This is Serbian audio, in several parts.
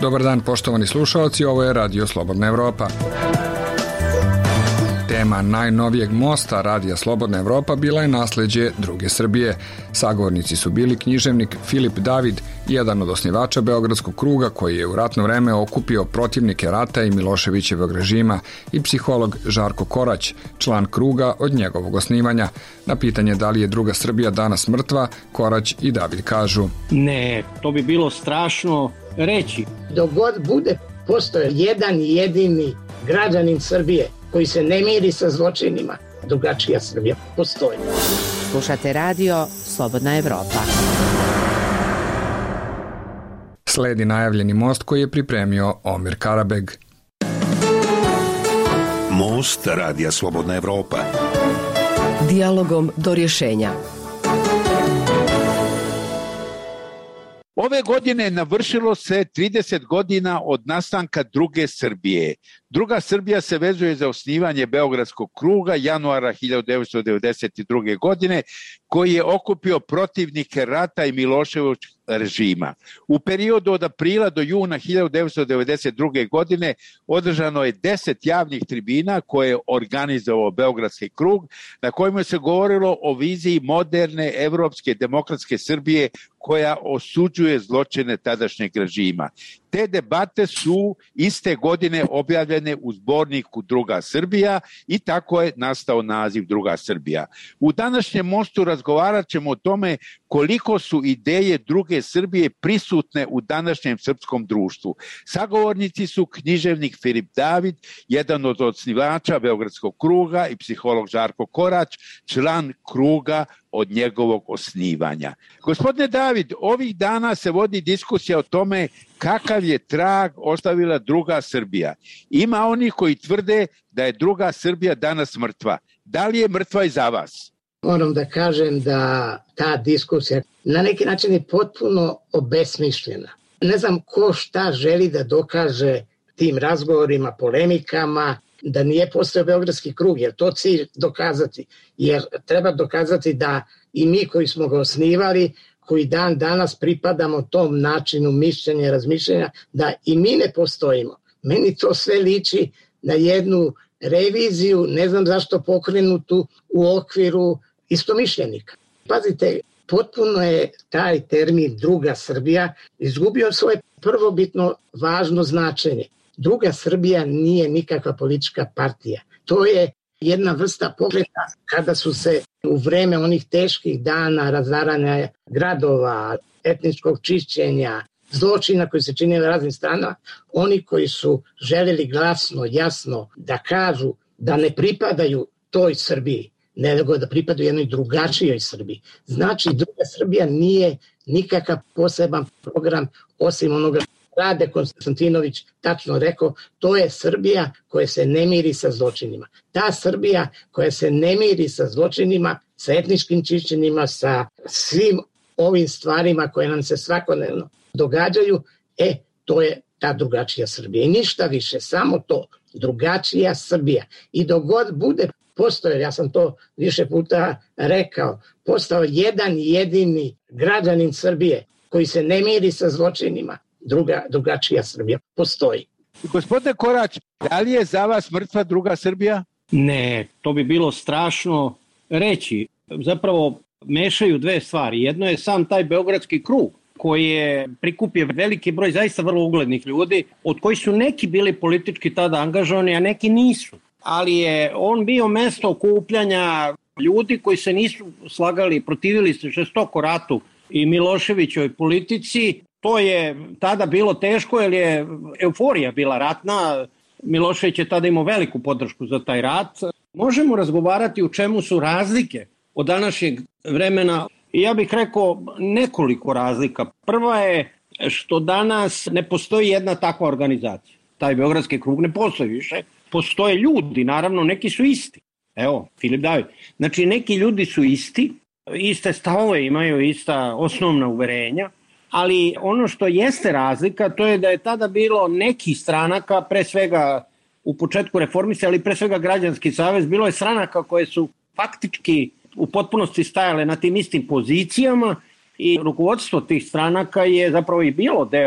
Dobar dan poštovani slušalci, ovo je Radio Slobodna Evropa. Tema najnovijeg mosta Radija Slobodna Evropa bila je nasleđe druge Srbije. Sagovornici su bili književnik Filip David, jedan od osnivača Beogradskog kruga koji je u ratno vreme okupio protivnike rata i Miloševićevog režima, i psiholog Žarko Korać, član kruga od njegovog osnivanja. Na pitanje da li je druga Srbija danas mrtva, Korać i David kažu: Ne, to bi bilo strašno reći. Dok god bude postoje jedan jedini građanin Srbije koji se ne miri sa zločinima, drugačija Srbija postoji. Slušate radio Slobodna Evropa. Sledi najavljeni most koji je pripremio Omir Karabeg. Most Radija Slobodna Evropa. Dijalogom do rješenja. Ove godine navršilo se 30 godina od nastanka druge Srbije. Druga Srbija se vezuje za osnivanje Beogradskog kruga januara 1992. godine, koji je okupio protivnike rata i Miloševićevog režima. U periodu od aprila do juna 1992. godine održano je 10 javnih tribina koje je organizovao Beogradski krug, na kojima se govorilo o viziji moderne evropske demokratske Srbije koja osuđuje zločine tadašnjeg režima. Te debate su iste godine objavljene u zborniku Druga Srbija i tako je nastao naziv Druga Srbija. U današnjem mostu razgovarat ćemo o tome koliko su ideje druge Srbije prisutne u današnjem srpskom društvu. Sagovornici su književnik Filip David, jedan od osnivača Beogradskog kruga, i psiholog Žarko Korać, član kruga od njegovog osnivanja. Gospodine David, ovih dana se vodi diskusija o tome kakav je trag ostavila druga Srbija. Ima oni koji tvrde da je druga Srbija danas mrtva. Da li je mrtva i za vas? Moram da kažem da ta diskusija na neki način je potpuno obesmišljena. Ne znam ko šta želi da dokaže tim razgovorima, polemikama, da nije postojao Beogradski krug, jer to cilj dokazati. Jer treba dokazati da i mi koji smo ga osnivali, koji dan danas pripadamo tom načinu mišljenja i razmišljenja, da i mi ne postojimo. Meni to sve liči na jednu reviziju, ne znam zašto pokrenutu u okviru istomišljenika. Pazite, potpuno je taj termin druga Srbija izgubio svoje prvobitno važno značenje. Druga Srbija nije nikakva politička partija. To je jedna vrsta pokreta kada su se u vreme onih teških dana razaranja gradova, etničkog čišćenja, zločina koji se čine na raznim stranama, oni koji su želeli glasno, jasno da kažu da ne pripadaju toj Srbiji, nego da pripadaju jednoj drugačijoj Srbiji. Znači, druga Srbija nije nikakav poseban program osim onoga Rade Konstantinović tačno rekao, to je Srbija koja se ne miri sa zločinima. Ta Srbija koja se ne miri sa zločinima, sa etničkim čišćenjima, sa svim ovim stvarima koje nam se svakodnevno događaju, to je ta drugačija Srbija. I ništa više, samo to, drugačija Srbija. I dok god bude postoje, ja sam to više puta rekao, postao jedan jedini građanin Srbije koji se ne miri sa zločinima, drugačija Srbija postoji. Gospodine Korać, da li je za vas mrtva druga Srbija? Ne, to bi bilo strašno reći. Zapravo mešaju dve stvari. Jedno je sam taj Beogradski krug koji je prikupio veliki broj zaista vrlo uglednih ljudi, od kojih su neki bili politički tada angažovani, a neki nisu. Ali je on bio mesto okupljanja ljudi koji se nisu slagali, protivili se žestoko ratu i Miloševićevoj politici. To je tada bilo teško jer je euforija bila ratna. Milošević je tada imao veliku podršku za taj rat. Možemo razgovarati u čemu su razlike od današnjeg vremena. I ja bih rekao nekoliko razlika. Prva je što danas ne postoji jedna takva organizacija. Taj Beogradski krug ne postoji više. Postoje ljudi, naravno, neki su isti. Evo, Filip David. Znači, neki ljudi su isti, iste stavove imaju, ista osnovna uverenja, ali ono što jeste razlika, to je da je tada bilo nekih stranaka, pre svega u početku reformiste, ali pre svega Građanski savez, bilo je stranaka koje su faktički u potpunosti stajale na tim istim pozicijama i rukovodstvo tih stranaka je zapravo i bilo deo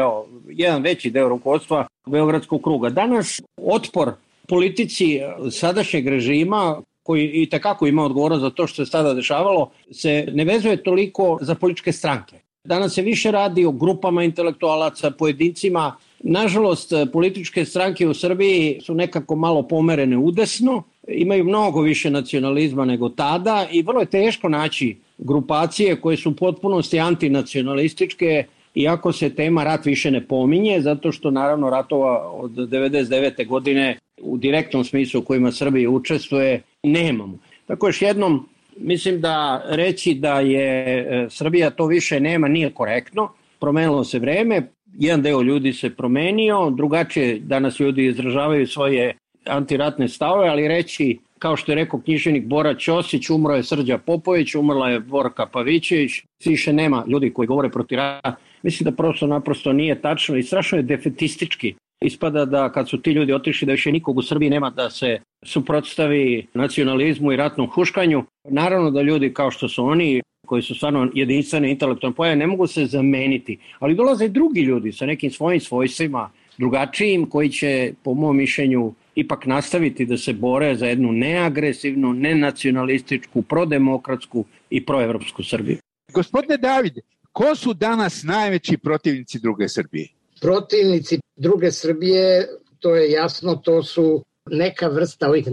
jedan veći deo rukovodstva Beogradskog kruga. Danas otpor politici sadašnjeg režima, koji i takako ima odgovornost za to što se tada dešavalo, se ne vezuje toliko za političke stranke. Danas se više radi o grupama intelektualaca, pojedincima. Nažalost, političke stranke u Srbiji su nekako malo pomerene udesno, imaju mnogo više nacionalizma nego tada i vrlo je teško naći grupacije koje su u potpunosti antinacionalističke, iako se tema rat više ne pominje, zato što naravno ratova od 1999. godine u direktnom smislu u kojima Srbija učestvuje nemamo. Tako još jednom, mislim da reći da je Srbija to više nema nije korektno, promenilo se vreme, jedan deo ljudi se promenio, drugačije danas ljudi izražavaju svoje antiratne stavove, ali reći, kao što je rekao književnik Bora Ćosić, umro je Srđa Popović, umrla je Borka Pavićević, više nema ljudi koji govore protiv rata. Mislim da prosto naprosto nije tačno i strašno je defetistički. Ispada da kad su ti ljudi otišli da više nikog u Srbiji nema da se suprotstavi nacionalizmu i ratnom huškanju. Naravno da ljudi kao što su oni, koji su stvarno jedinstvene intelektualne pojave, ne mogu se zameniti. Ali dolaze i drugi ljudi sa nekim svojim svojstvima, drugačijim, koji će, po mom mišljenju, ipak nastaviti da se bore za jednu neagresivnu, nenacionalističku, prodemokratsku i proevropsku Srbiju. Gospodine David, ko su danas najveći protivnici druge Srbije? Protivnici druge Srbije, to je jasno, to su neka vrsta ovih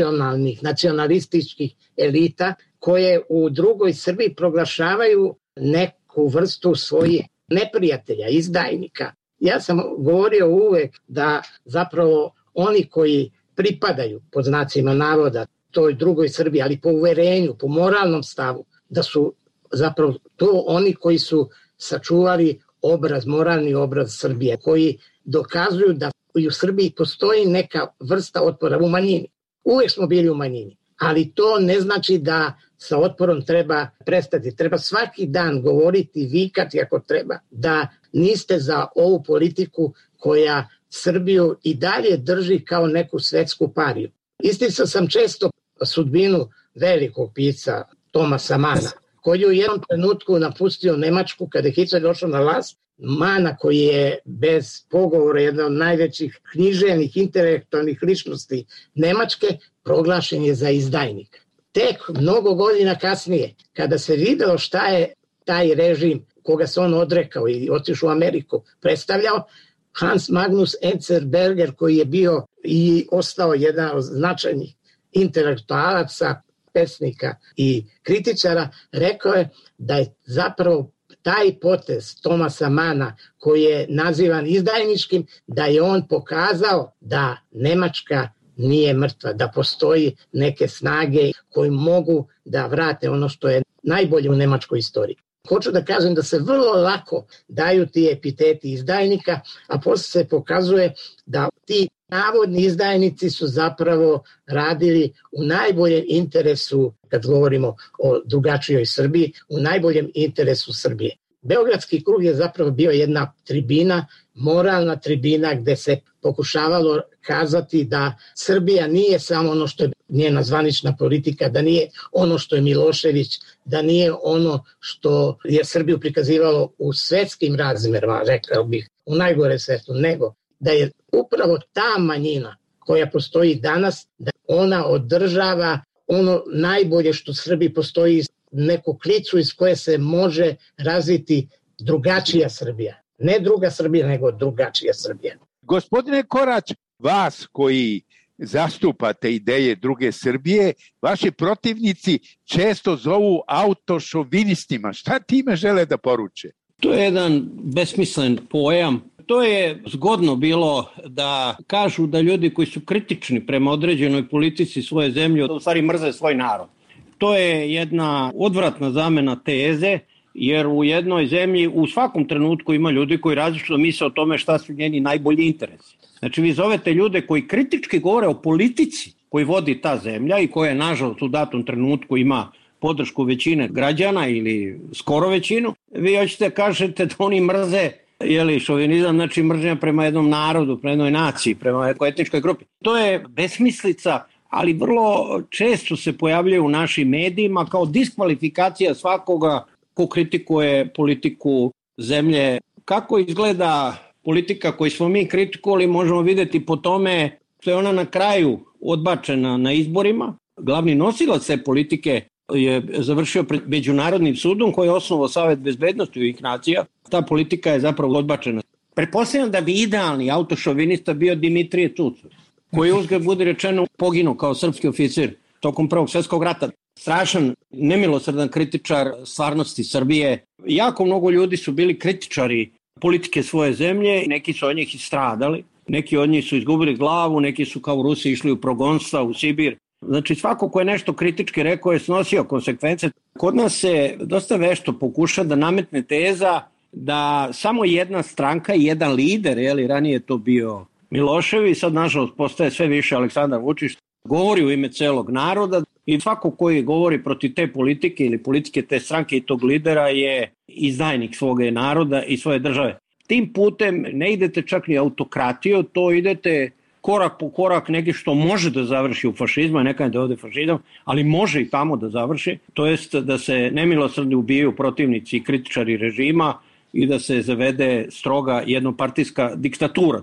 nacionalističkih elita koje u drugoj Srbiji proglašavaju neku vrstu svojih neprijatelja, izdajnika. Ja sam govorio uvek da zapravo oni koji pripadaju, pod znacima navoda, toj drugoj Srbiji, ali po uverenju, po moralnom stavu, da su zapravo to oni koji su sačuvali moralni obraz Srbije, koji dokazuju da i u Srbiji postoji neka vrsta otpora u manjini. Uvek smo bili u manjini, ali to ne znači da sa otporom treba prestati. Treba svaki dan govoriti, vikati ako treba, da niste za ovu politiku koja Srbiju i dalje drži kao neku svetsku pariju. Isticao sam često sudbinu velikog pisca Tomasa Mana, koji je u jednom trenutku napustio Nemačku kada je Hitler došao na vlast. Mana, koji je bez pogovora jedna od najvećih književnih, intelektualnih ličnosti Nemačke, proglašen je za izdajnika. Tek mnogo godina kasnije, kada se videlo šta je taj režim koga se on odrekao i otišao u Ameriku predstavljao, Hans Magnus Enzensberger, koji je bio i ostao jedan od značajnih intelektualaca, pesnika i kritičara, rekao je da je zapravo taj potez Tomasa Mana, koji je nazivan izdajničkim, da je on pokazao da Nemačka nije mrtva, da postoji neke snage koji mogu da vrate ono što je najbolje u nemačkoj istoriji. Hoću da kažem da se vrlo lako daju ti epiteti izdajnika, a posle se pokazuje da ti navodni izdajnici su zapravo radili u najboljem interesu, kad govorimo o drugačijoj Srbiji, u najboljem interesu Srbije. Beogradski krug je zapravo bio jedna tribina, moralna tribina gde se pokušavalo kazati da Srbija nije samo ono što je njena zvanična politika, da nije ono što je Milošević, da nije ono što je Srbiju prikazivalo u svetskim razmerama, rekao bih, u najgore svetu, nego da je upravo ta manjina koja postoji danas, da ona održava ono najbolje što Srbiji postoji, neku klicu iz koje se može razviti drugačija Srbija. Ne druga Srbija, nego drugačija Srbija. Gospodine Korać, vas koji zastupate ideje druge Srbije, vaši protivnici često zovu autošovinistima. Šta time žele da poruče? To je jedan besmislen pojam. To je zgodno bilo da kažu da ljudi koji su kritični prema određenoj politici svoje zemlje u stvari mrze svoj narod. To je jedna odvratna zamena teze, jer u jednoj zemlji u svakom trenutku ima ljudi koji različito misle o tome šta su njeni najbolji interesi. Znači vi zovete ljude koji kritički govore o politici koji vodi ta zemlja i koja nažalost u datom trenutku ima podršku većine građana ili skoro većinu, vi hoćete kažete da oni mrze šovinizam, znači mržnja prema jednom narodu, prema jednoj naciji, prema etničkoj grupi. To je besmislica, ali vrlo često se pojavljaju u našim medijima kao diskvalifikacija svakoga ko kritikuje politiku zemlje. Kako izgleda politika koju smo mi kritikovali možemo videti po tome što je ona na kraju odbačena na izborima. Glavni nosilac te politike je završio pred Međunarodnim sudom koji je osnovao Savet bezbednosti Ujedinjenih nacija. Ta politika je zapravo odbačena. Pretpostavljam da bi idealni autošovinista bio Dimitrije Tucović, koji uzgled bude rečeno poginuo kao srpski oficir tokom Prvog svjetskog rata. Strašan, nemilosrdan kritičar stvarnosti Srbije. Jako mnogo ljudi su bili kritičari politike svoje zemlje, neki su od njih istradali, neki od njih su izgubili glavu, neki su kao u Rusiji išli u progonstva, u Sibir. Znači svako ko je nešto kritički rekao je snosio konsekvence. Kod nas se dosta vešto pokuša da nametne teza da samo jedna stranka i jedan lider, ranije to bio Milošević, sad nažalost postaje sve više Aleksandar Vučić, govori u ime celog naroda i svako koji govori protiv te politike ili politike te stranke i tog lidera je izdajnik svoga naroda i svoje države. Tim putem ne idete čak ni autokratiju, to idete korak po korak neki što može da završi u fašizmu, neka da ode fašizam, ali može i tamo da završi, to jest da se nemilosrdno ubijaju protivnici i kritičari režima i da se zavede stroga jednopartijska diktatura.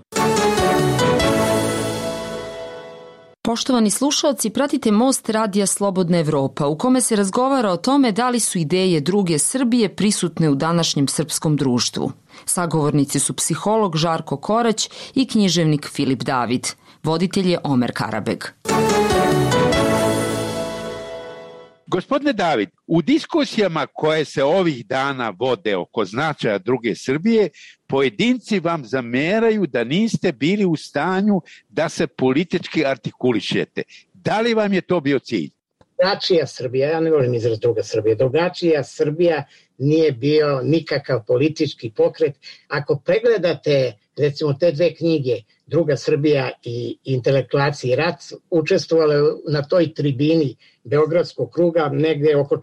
Poštovani slušaoci, pratite Most radija Slobodna Evropa, u kome se razgovara o tome da li su ideje druge Srbije prisutne u današnjem srpskom društvu. Sagovornici su psiholog Žarko Korać i književnik Filip David. Voditelj je Omer Karabeg. Gospodine David, u diskusijama koje se ovih dana vode oko značaja druge Srbije, pojedinci vam zameraju da niste bili u stanju da se politički artikulišete. Da li vam je to bio cilj? Drugačija Srbija, ja ne volim izraz druga Srbija, drugačija Srbija nije bio nikakav politički pokret. Ako pregledate recimo te dve knjige, Druga Srbija i Intelektualci i rat, učestvovale na toj tribini Beogradskog kruga, negde oko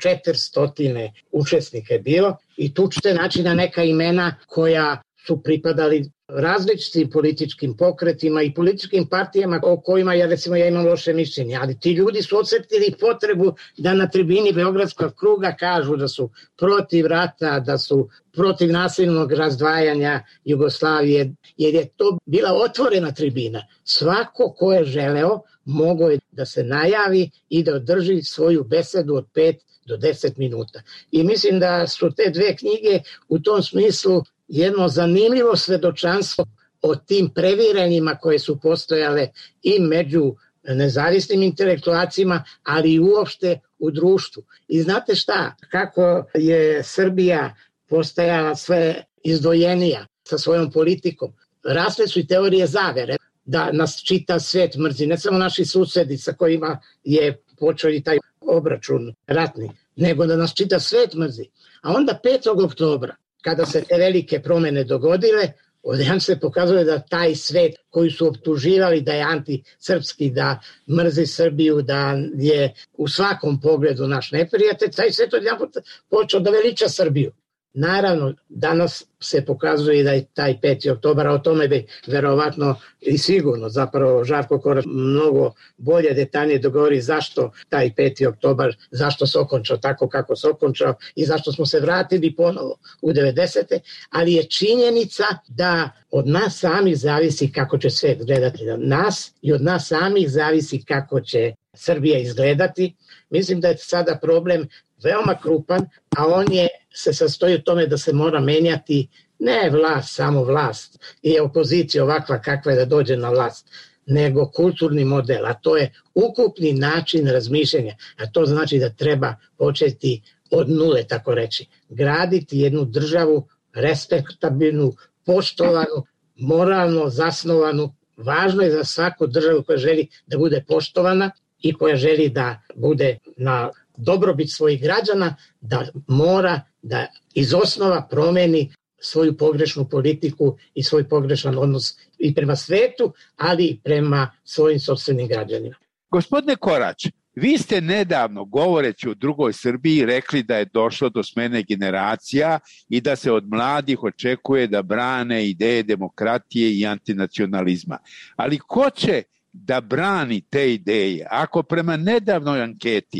400 učesnika je bilo i tu ćete naći na neka imena koja su pripadali različitim političkim pokretima i političkim partijama o kojima ja imam loše mišljenje, ali ti ljudi su osetili potrebu da na tribini Beogradskog kruga kažu da su protiv rata, da su protiv nasilnog razdvajanja Jugoslavije, jer je to bila otvorena tribina. Svako ko je želeo mogao je da se najavi i da održi svoju besedu od 5 do 10 minuta. I mislim da su te dve knjige u tom smislu jedno zanimljivo svedočanstvo o tim previranjima koje su postojale i među nezavisnim intelektualcima, ali i uopšte u društvu. I znate šta, kako je Srbija postajala sve izdvojenija sa svojom politikom. Rasle su i teorije zavere, da nas čita svet mrzi, ne samo naši susedi sa kojima je počeo i taj obračun ratni, nego da nas čita svet mrzi. A onda 5. oktobra, kada se te velike promene dogodile, odjedan se pokazuje da taj svet koji su optuživali da je antisrpski, da mrzi Srbiju, da je u svakom pogledu naš neprijatelj, taj svet odjedan počeo da veliča Srbiju. Naravno, danas se pokazuje da je taj 5. oktobar, a o tome bi verovatno i sigurno zapravo Žarko Korać mnogo bolje detaljnije dogovori zašto taj 5. oktobar, zašto se okončao tako kako se okončao i zašto smo se vratili ponovo u 90. Ali je činjenica da od nas samih zavisi kako će svet gledati. Od nas i od nas samih zavisi kako će Srbija izgledati. Mislim da je sada problem veoma krupan, a on se sastoji u tome da se mora menjati ne vlast, samo vlast i opozicija ovakva kakva je da dođe na vlast, nego kulturni model, a to je ukupni način razmišljanja, a to znači da treba početi od nule, tako reći, graditi jednu državu respektabilnu, poštovanu, moralno zasnovanu. Važno je za svaku državu koja želi da bude poštovana i koja želi da bude na dobrobit svojih građana, da mora da iz osnova promeni svoju pogrešnu politiku i svoj pogrešan odnos i prema svetu, ali i prema svojim sopstvenim građanima. Gospodine Korać, vi ste nedavno, govoreći o drugoj Srbiji, rekli da je došlo do smene generacija i da se od mladih očekuje da brane ideje demokratije i antinacionalizma. Ali ko će da brani te ideje ako prema nedavnoj anketi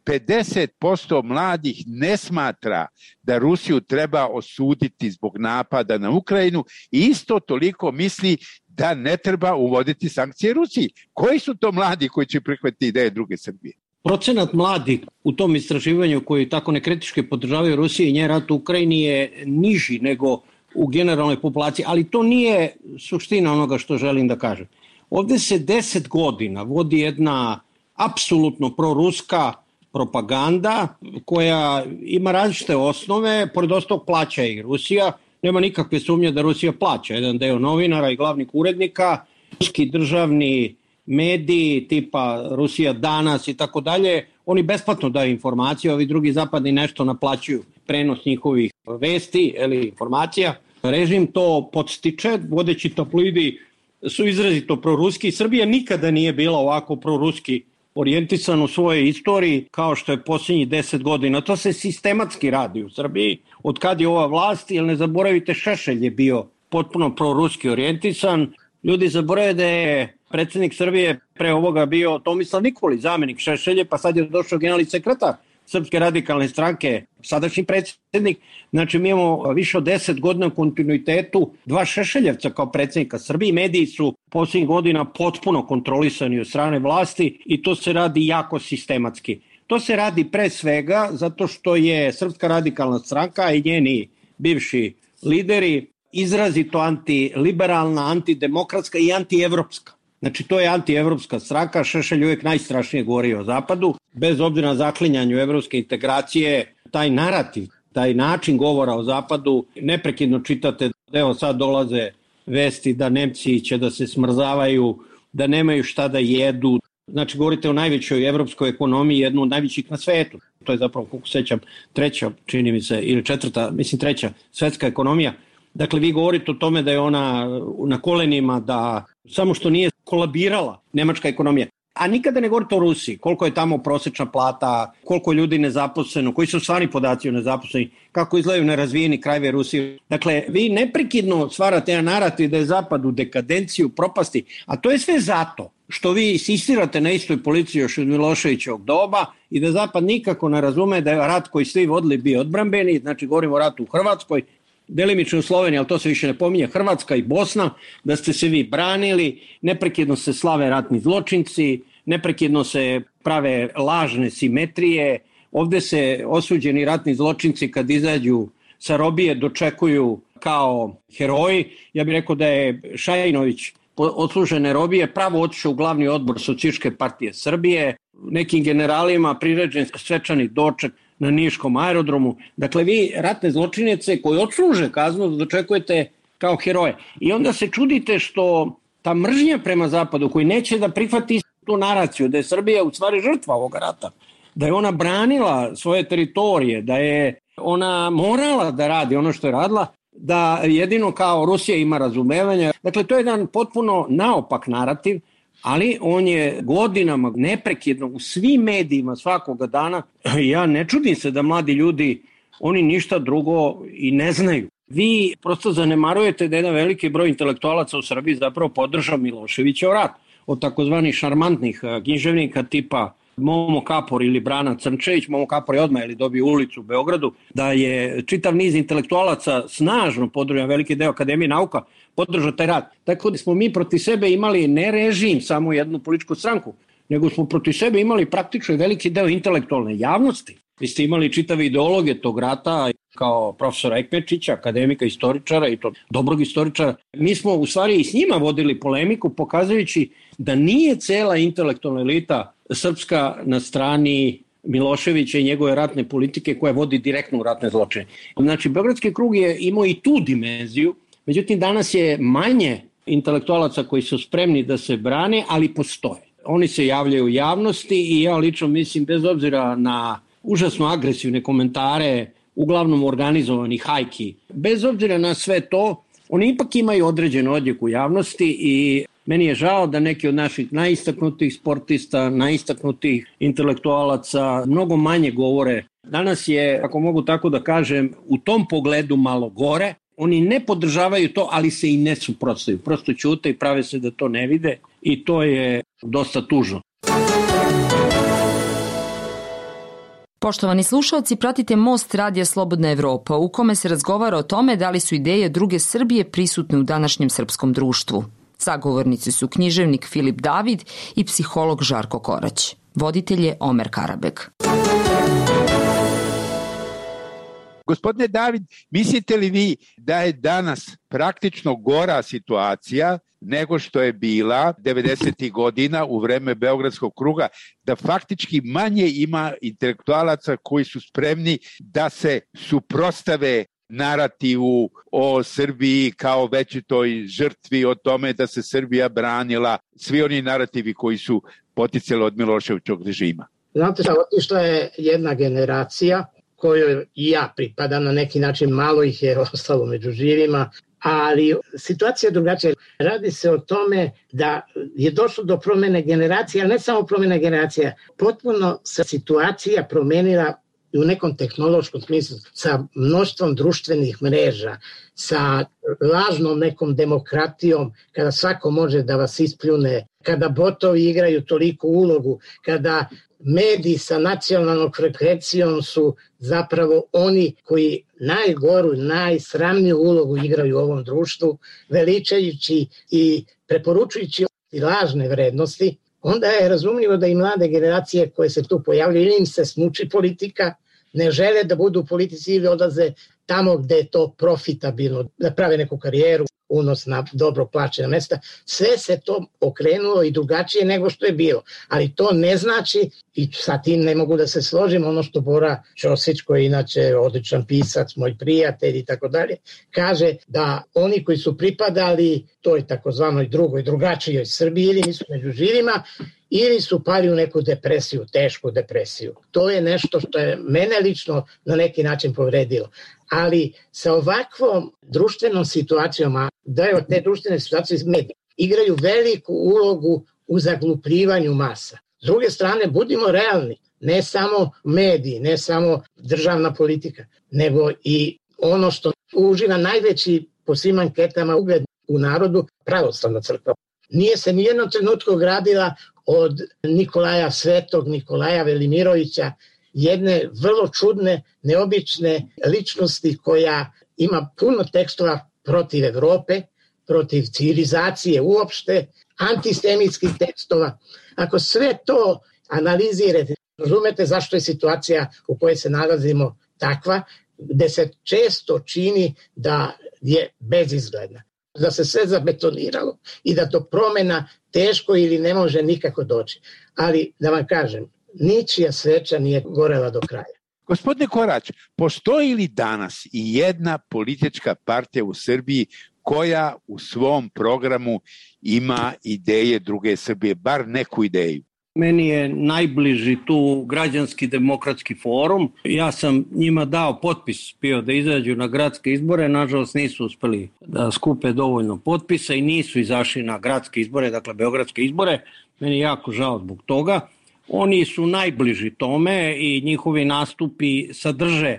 50% mladih ne smatra da Rusiju treba osuditi zbog napada na Ukrajinu i isto toliko misli da ne treba uvoditi sankcije Rusiji. Koji su to mladi koji će prihvatiti ideje druge Srbije? Procenat mladih u tom istraživanju koji tako nekritički podržavaju Rusiju i njen rat u Ukrajini je niži nego u generalnoj populaciji, ali to nije suština onoga što želim da kažem. Ovde se 10 godina vodi jedna apsolutno proruska propaganda koja ima različite osnove, pored ostalog plaća i Rusija. Nema nikakve sumnje da Rusija plaća jedan deo novinara i glavnih urednika, ruski državni mediji tipa Rusija danas i tako dalje, oni besplatno daju informacije, ovi drugi zapadni nešto naplaćuju prenos njihovih vesti ili informacija. Režim to podstiče, vodeći tabloidi su izrazito proruski. Srbija nikada nije bila ovako proruski orijentisan u svojoj istoriji kao što je posljednjih 10 godina. To se sistematski radi u Srbiji. Od kad je ova vlast, jer ne zaboravite, Šešelj je bio potpuno proruski orijentisan. Ljudi zaborave da je predsjednik Srbije pre ovoga bio Tomislav Nikolić, zamenik Šešelje, pa sad je došao generalni sekretar Srpske radikalne stranke, sadašnji predsjednik. Znači mi imamo više od 10 godina u kontinuitetu dva Šešeljevca kao predsjednika Srbije. Mediji su posljednjih godina potpuno kontrolisani od strane vlasti i to se radi jako sistematski. To se radi pre svega zato što je Srpska radikalna stranka i njeni bivši lideri izrazito antiliberalna, antidemokratska i antievropska. Znači to je antievropska stranka, Šešelj uvijek najstrašnije govori o Zapadu, bez obzira na zaklinjanju evropske integracije, taj narativ, taj način govora o Zapadu, neprekidno čitate, evo sad dolaze vesti da Nemci će da se smrzavaju, da nemaju šta da jedu. Znači govorite o najvećoj evropskoj ekonomiji, jednu od najvećih na svetu. To je zapravo, kako sećam, treća, čini mi se, ili četvrta, mislim treća svetska ekonomija. Dakle, vi govorite o tome da je ona na kolenima, da samo što nije kolabirala nemačka ekonomija. A nikada ne govorite o Rusiji, koliko je tamo prosečna plata, koliko je ljudi nezaposleno, koji su stvarni podaci o nezaposleni, kako izgledaju nerazvijeni krajevi Rusije. Dakle, vi neprekidno stvarate jedan narativ da je Zapad u dekadenciju, propasti, a to je sve zato što vi insistirate na istoj policiji još od Miloševićevog doba i da Zapad nikako ne razume da je rat koji svi vodili bio odbrambeni, znači govorimo o ratu u Hrvatskoj, delimično u Sloveniji, ali to se više ne pominje, Hrvatska i Bosna, da ste se vi branili, neprekidno se slave ratni zločinci, neprekidno se prave lažne simetrije, ovde se osuđeni ratni zločinci kad izađu sa robije dočekuju kao heroji. Ja bih rekao da je Šajinović odslužene robije pravo otišao u glavni odbor Socijalističke partije Srbije, nekim generalima priređen svečani doček na Niškom aerodromu. Dakle, vi ratne zločinjece koji odsluže kaznu dočekujete kao heroje. I onda se čudite što ta mržnja prema Zapadu koji neće da prihvati tu naraciju, da je Srbija u stvari žrtva ovoga rata, da je ona branila svoje teritorije, da je ona morala da radi ono što je radila, da jedino kao Rusija ima razumevanja. Dakle, to je jedan potpuno naopak narativ, ali on je godinama neprekidno u svim medijima svakoga dana. Ja ne čudim se da mladi ljudi, oni ništa drugo i ne znaju. Vi prosto zanemarujete da jedan veliki broj intelektualaca u Srbiji zapravo podržao Miloševićev rat. Od takozvanih šarmantnih književnika tipa Momo Kapor ili Brana Crnčević, Momo Kapor je odmah dobio ulicu u Beogradu, da je čitav niz intelektualaca snažno podržao, veliki deo Akademije nauka podržao taj rat. Tako da smo mi protiv sebe imali ne režim, samo jednu političku stranku, nego smo protiv sebe imali praktično veliki deo intelektualne javnosti. Vi ste imali čitave ideologe tog rata, kao profesora Ekmečića, akademika, istoričara i to dobrog istoričara. Mi smo u stvari i s njima vodili polemiku, pokazujući da nije cela intelektualna elita srpska na strani Miloševića i njegove ratne politike koja vodi direktno u ratne zločine. Znači, Beogradski krug je imao i tu dimenziju, međutim danas je manje intelektualaca koji su spremni da se brane, ali postoje. Oni se javljaju u javnosti i ja lično mislim, bez obzira na užasno agresivne komentare, uglavnom organizovanih hajki, bez obzira na sve to, oni ipak imaju određen odjek u javnosti i meni je žao da neki od naših najistaknutih sportista, najistaknutih intelektualaca mnogo manje govore. Danas je, ako mogu tako da kažem, u tom pogledu malo gore. Oni ne podržavaju to, ali se i ne suprotstavljaju. Prosto ćute i prave se da to ne vide i to je dosta tužno. Poštovani slušalci, pratite Most Radija Slobodna Evropa, u kome se razgovara o tome da li su ideje druge Srbije prisutne u današnjem srpskom društvu. Sagovornici su književnik Filip David i psiholog Žarko Korać. Voditelj je Omer Karabek. Gospodine David, mislite li vi da je danas praktično gora situacija nego što je bila 90. godina u vreme Beogradskog kruga, da faktički manje ima intelektualaca koji su spremni da se suprotstave narativu o Srbiji kao većitoj žrtvi, o tome da se Srbija branila, svi oni narativi koji su poticali od Miloševićevog režima? Znate šta, otišla je jedna generacija kojoj i ja pripadam, na neki način malo ih je ostalo među živima, ali situacija je drugačija. Radi se o tome da je došlo do promene generacije, ali ne samo promene generacija, potpuno se situacija promenila u nekom tehnološkom smislu, sa mnoštvom društvenih mreža, sa lažnom nekom demokratijom, kada svako može da vas ispljune, kada botovi igraju toliku ulogu, kada mediji sa nacionalnom frekvencijom su zapravo oni koji najgoru, najsramniju ulogu igraju u ovom društvu, veličajući i preporučujući lažne vrednosti, onda je razumljivo da i mlade generacije koje se tu pojavljaju, ili im se smuči politika, ne žele da budu u politici ili odlaze tamo gde je to profitabilno, da prave neku karijeru, unos na dobro plaćena mesta. Sve se to okrenulo i drugačije nego što je bilo. Ali to ne znači, i sa tim ne mogu da se složim, ono što Bora Ćosić, koji je inače odličan pisac, moj prijatelj i tako dalje, kaže da oni koji su pripadali toj takozvanoj drugoj, drugačijoj Srbiji ili nisu među živima, ili su pali u neku depresiju, tešku depresiju. To je nešto što je mene lično na neki način povredilo. Ali sa ovakvom društvenom situacijom, a da je te društvene situacije mediji igraju veliku ulogu u zaglupljivanju masa. S druge strane, budimo realni, ne samo mediji, ne samo državna politika, nego i ono što uživa najveći po svim anketama ugled u narodu, pravoslavna crkva. Nije se nijednom trenutku gradila od Nikolaja Svetog, Nikolaja Velimirovića, jedne vrlo čudne, neobične ličnosti koja ima puno tekstova protiv Evrope, protiv civilizacije uopšte, antisemitskih tekstova. Ako sve to analizirate, razumete zašto je situacija u kojoj se nalazimo takva, gde se često čini da je bezizgledna, da se sve zabetoniralo i da to promena teško ili ne može nikako doći. Ali da vam kažem, ničija sveča nije gorela do kraja. Gospodine Korać, postoji li danas i jedna politička partija u Srbiji koja u svom programu ima ideje druge Srbije, bar neku ideju? Meni je najbliži tu Građanski demokratski forum. Ja sam njima dao potpis bio da izađu na gradske izbore, nažalost nisu uspeli da skupe dovoljno potpisa i nisu izašli na gradske izbore, dakle beogradske izbore. Meni je jako žao zbog toga. Oni su najbliži tome i njihovi nastupi sadrže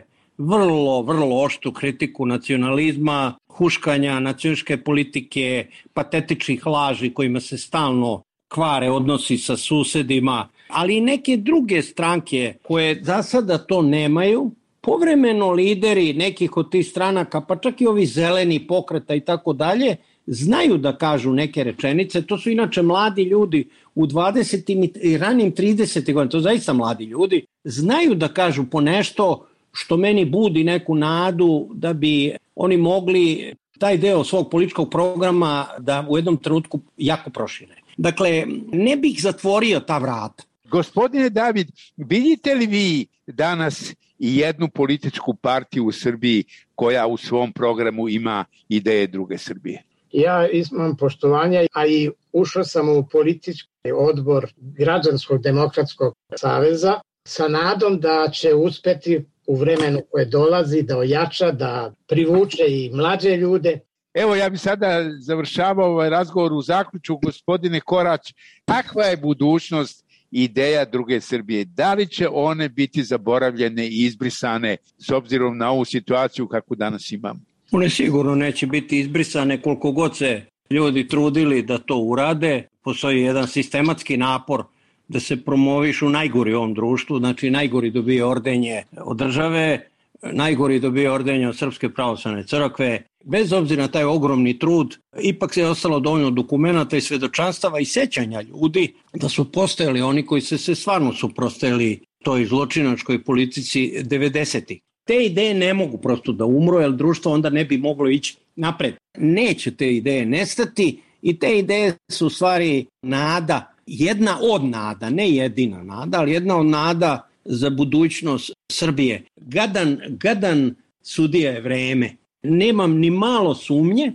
vrlo oštru kritiku nacionalizma, huškanja nacionalističke politike, patetičnih laži kojima se stalno kvare odnosi sa susedima, ali i neke druge stranke koje za sada to nemaju, povremeno lideri nekih od tih stranaka, pa čak i ovi zeleni pokreta i tako dalje, znaju da kažu neke rečenice. To su inače mladi ljudi u 20. i ranim 30. godina, to zaista mladi ljudi, znaju da kažu po nešto što meni budi neku nadu da bi oni mogli taj deo svog političkog programa da u jednom trenutku jako prošire. Dakle, ne bih zatvorio ta vrata. Gospodine David, vidite li vi danas i jednu političku partiju u Srbiji koja u svom programu ima ideje druge Srbije? Ja imam poštovanja, a i ušao sam u politički odbor Građanskog demokratskog saveza sa nadom da će uspeti u vremenu koje dolazi da ojača, da privuče i mlađe ljude. Evo, ja bih sada završavao ovaj razgovor u zaključku. Gospodine Korać, kakva je budućnost ideja druge Srbije? Da li će one biti zaboravljene i izbrisane s obzirom na ovu situaciju kakvu danas imamo? One sigurno neće biti izbrisane koliko god se ljudi trudili da to urade. Postoji jedan sistematski napor da se promovišu najgori u ovom društvu, znači najgori dobije ordenje od države, najgori dobije ordenje od Srpske pravoslavne crkve. Bez obzira na taj ogromni trud, ipak se je ostalo dovoljno dokumenata i svedočanstava i sećanja ljudi da su postojali oni koji se stvarno suprotstavili toj zločinačkoj politici 90-ih. Te ideje ne mogu prosto da umru, jer društvo onda ne bi moglo ići napred. Neće te ideje nestati i te ideje su u stvari nada, jedna od nada, ne jedina nada, ali jedna od nada za budućnost Srbije. Gadan sudija je vreme. Nemam ni malo sumnje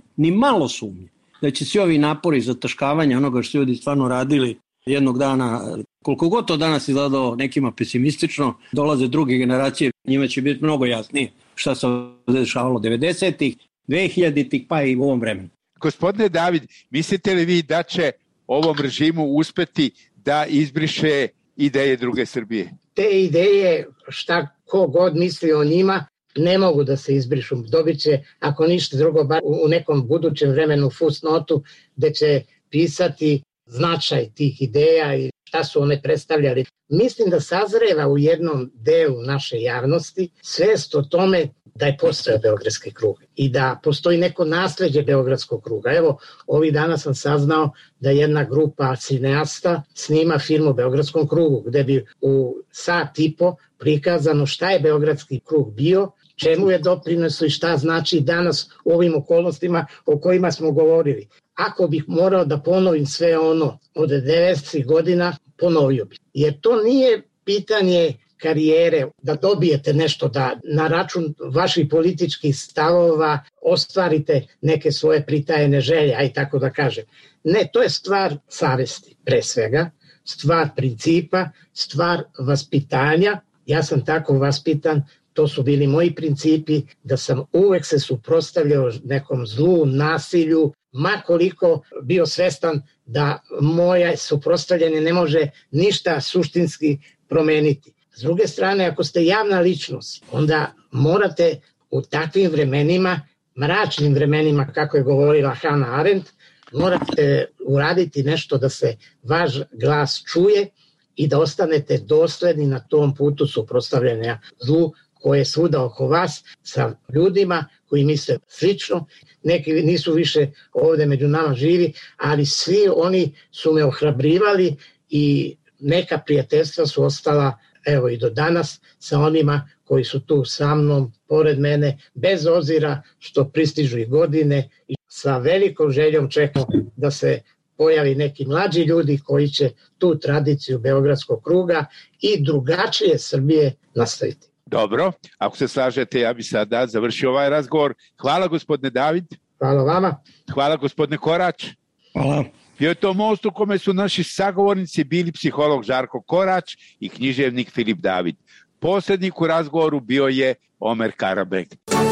da će svi ovi napori zataškavanja onoga što ljudi stvarno radili jednog dana, koliko god to danas izgledalo nekima pesimistično, dolaze druge generacije, njima će biti mnogo jasnije šta se dešavalo 90-ih, 2000-ih pa i u ovom vremenu. Gospodine David, mislite li vi da će ovom režimu uspeti da izbriše ideje druge Srbije? Te ideje, šta ko god misli o njima, ne mogu da se izbrišu. Dobit će, ako ništa drugo, bar u nekom budućem vremenu fusnotu gde će pisati značaj tih ideja i šta su one predstavljali. Mislim da sazreva u jednom delu naše javnosti svest o tome da je postojao Beogradski krug i da postoji neko nasleđe Beogradskog kruga. Evo, ovih dana sam saznao da jedna grupa cineasta snima film o Beogradskom krugu, gde bi u sat i po prikazano šta je Beogradski krug bio, čemu je doprinosio i šta znači danas u ovim okolnostima o kojima smo govorili. Ako bih morao da ponovim sve ono od 90 godina, ponovio bih. Jer to nije pitanje karijere, da dobijete nešto, da na račun vaših političkih stavova ostvarite neke svoje pritajene želje, aj tako da kažem. Ne, to je stvar savesti, pre svega, stvar principa, stvar vaspitanja. Ja sam tako vaspitan, to su bili moji principi, da sam uvek se suprotstavljao nekom zlu, nasilju, ma koliko bio svestan da moje suprotstavljanje ne može ništa suštinski promeniti. S druge strane, ako ste javna ličnost, onda morate u takvim vremenima, mračnim vremenima, kako je govorila Hannah Arendt, morate uraditi nešto da se vaš glas čuje i da ostanete dosledni na tom putu suprotstavljanja zlu koje je svuda oko vas sa ljudima koji misle slično. Neki nisu više ovde među nama živi, ali svi oni su me ohrabrivali i neka prijateljstva su ostala evo i do danas sa onima koji su tu sa mnom, pored mene, bez obzira što pristižu i godine i sa velikom željom čekam da se pojavi neki mlađi ljudi koji će tu tradiciju Beogradskog kruga i drugačije Srbije nastaviti. Dobro, ako se slažete, ja bi sada završio ovaj razgovor. Hvala gospodine David. Hvala vama. Hvala gospodine Korać. Hvala. Bio je to most u kome su naši sagovornici bili psiholog Žarko Korać i književnik Filip David. Posrednik u razgovoru bio je Omer Karabeg.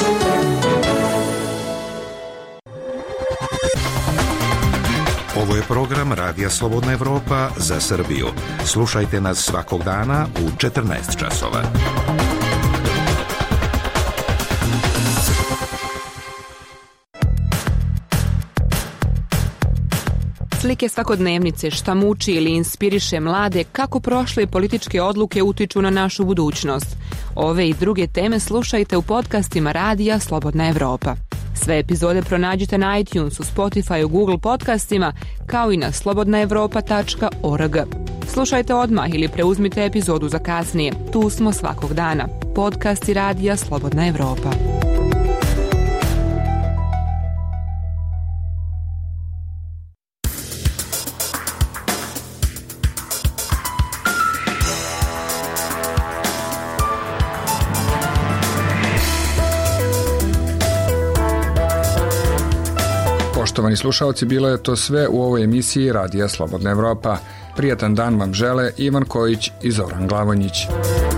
Ovo je program Radija Slobodna Evropa za Srbiju. Slušajte nas svakog dana u 14 časova. Slike svakodnevnice, šta muči ili inspiriše mlade, kako prošle političke odluke utiču na našu budućnost. Ove i druge teme slušajte u podcastima Radija Slobodna Evropa. Sve epizode pronađite na iTunesu, Spotify, Google podcastima, kao i na slobodnaevropa.org. Slušajte odmah ili preuzmite epizodu za kasnije. Tu smo svakog dana. Podcasti Radija Slobodna Evropa. Poštovani slušalci, bilo je to sve u ovoj emisiji Radija Slobodna Evropa. Prijatan dan vam žele Ivan Kojić i Zoran Glavonjić.